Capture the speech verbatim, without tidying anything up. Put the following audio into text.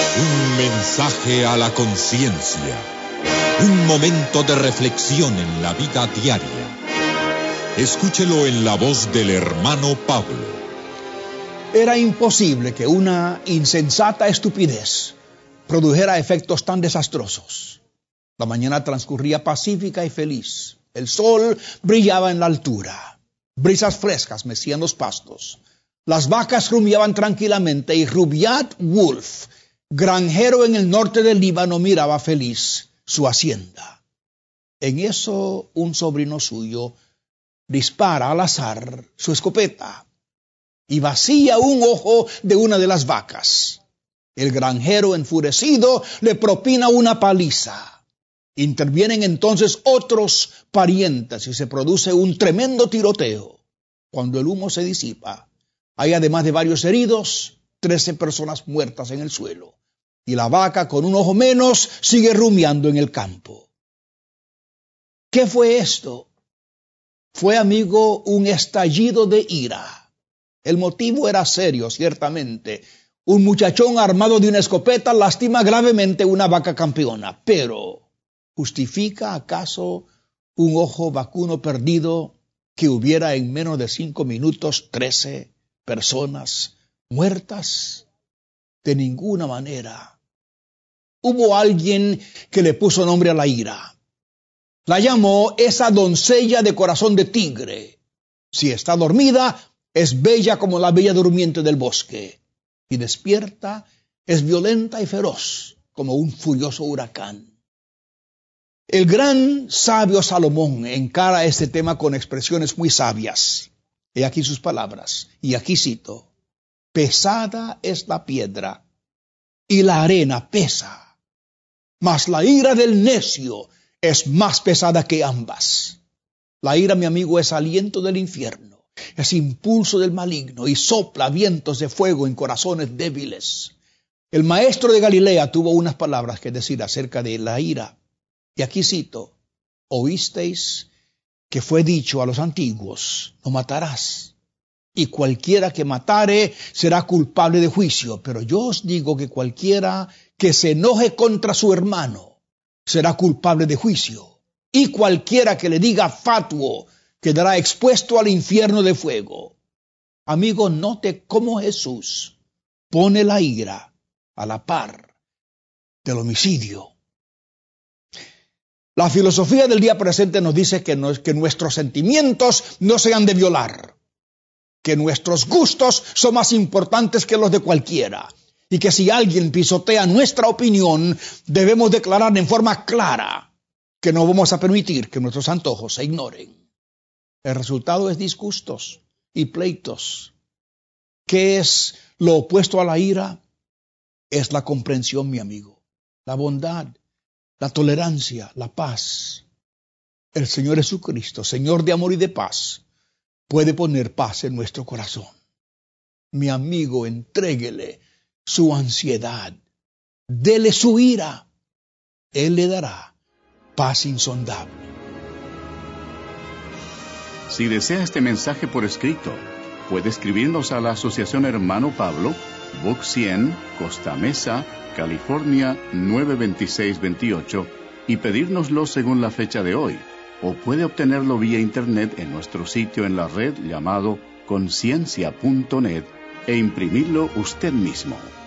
Un mensaje a la conciencia. Un momento de reflexión en la vida diaria. Escúchelo en la voz del hermano Pablo. Era imposible que una insensata estupidez produjera efectos tan desastrosos. La mañana transcurría pacífica y feliz. El sol brillaba en la altura. Brisas frescas mecían los pastos. Las vacas rumiaban tranquilamente y Rubaiyat Wolf, granjero en el norte del Líbano, miraba feliz su hacienda. En eso, un sobrino suyo dispara al azar su escopeta y vacía un ojo de una de las vacas. El granjero, enfurecido, le propina una paliza. Intervienen entonces otros parientes y se produce un tremendo tiroteo. Cuando el humo se disipa, hay además de varios heridos, trece personas muertas en el suelo. Y la vaca, con un ojo menos, sigue rumiando en el campo. ¿Qué fue esto? Fue, amigo, un estallido de ira. El motivo era serio, ciertamente. Un muchachón armado de una escopeta lastima gravemente una vaca campeona. Pero, ¿justifica acaso un ojo vacuno perdido que hubiera en menos de cinco minutos trece personas muertas? De ninguna manera. Hubo alguien que le puso nombre a la ira. La llamó esa doncella de corazón de tigre. Si está dormida, es bella como la bella durmiente del bosque. Y despierta, es violenta y feroz como un furioso huracán. El gran sabio Salomón encara este tema con expresiones muy sabias. He aquí sus palabras, y aquí cito: pesada es la piedra, y la arena pesa, mas la ira del necio es más pesada que ambas. La ira, mi amigo, es aliento del infierno, es impulso del maligno y sopla vientos de fuego en corazones débiles. El maestro de Galilea tuvo unas palabras que decir acerca de la ira. Y aquí cito: oísteis que fue dicho a los antiguos, no matarás, y cualquiera que matare será culpable de juicio. Pero yo os digo que cualquiera que se enoje contra su hermano será culpable de juicio, y cualquiera que le diga fatuo quedará expuesto al infierno de fuego. Amigo, note cómo Jesús pone la ira a la par del homicidio. La filosofía del día presente nos dice que, no, que nuestros sentimientos no se han de violar, que nuestros gustos son más importantes que los de cualquiera, y que si alguien pisotea nuestra opinión, debemos declarar en forma clara que no vamos a permitir que nuestros antojos se ignoren. El resultado es disgustos y pleitos. ¿Qué es lo opuesto a la ira? Es la comprensión, mi amigo, la bondad, la tolerancia, la paz. El Señor Jesucristo, Señor de amor y de paz, puede poner paz en nuestro corazón. Mi amigo, entréguele su ansiedad, dele su ira. Él le dará paz insondable. Si desea este mensaje por escrito, puede escribirnos a la Asociación Hermano Pablo, Box cien, Costa Mesa, California nueve dos seis dos ocho, y pedírnoslo según la fecha de hoy, o puede obtenerlo vía internet en nuestro sitio en la red llamado conciencia punto net e imprimirlo usted mismo.